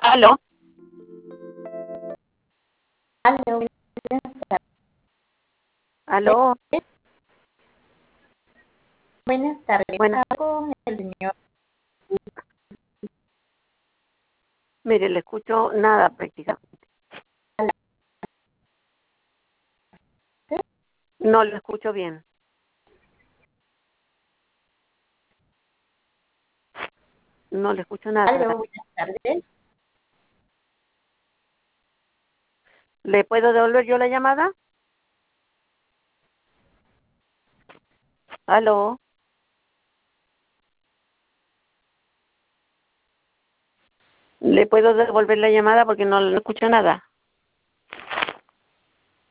Aló, Aló, aló, buenas tardes. bueno, Hablo con el señor. mire, le escucho nada prácticamente. No le escucho bien. No le escucho nada. Aló, buenas tardes. ¿Le puedo devolver yo la llamada? Aló, ¿le puedo devolver la llamada porque no escucho nada?